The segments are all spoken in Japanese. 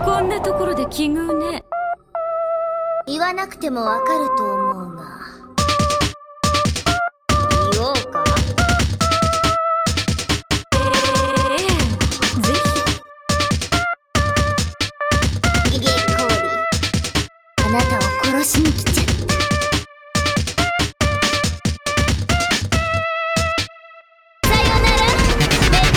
こんなところで奇遇ね。 言わなくてもわかると思うが、言おうか。 ええ、ぜゲゲコーリ、あなたを殺しに来ちゃった。さよなら、メデューサ。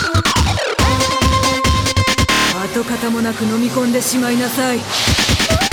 跡形もなく飲み込んでしまいなさい。